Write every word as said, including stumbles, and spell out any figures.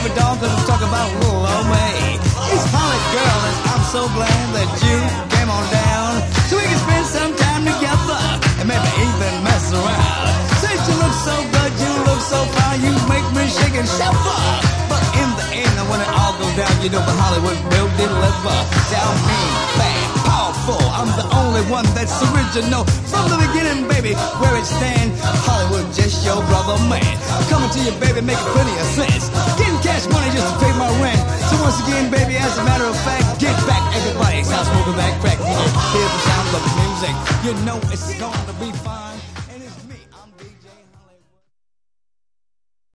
every dog cause it's talking about little old me. It's Holly, girl, and I'm so glad that you came on down so we can spend some time together and maybe even mess around. Since you look so good, you look so fine, you make me shake and shiver. But in the end, when it all goes down, you know the Hollywood will deliver. Tell me, bad, powerful, I'm the only one that's original. From the beginning, baby, where it stand, Hollywood just your brother, man. Coming to you, baby, making plenty of sense. Getting cash money just to pay my rent. So once again, baby, as a matter of fact, get back, everybody. Stop smoking that crack. You know, hear the sound of the music. You know it's gonna be fine.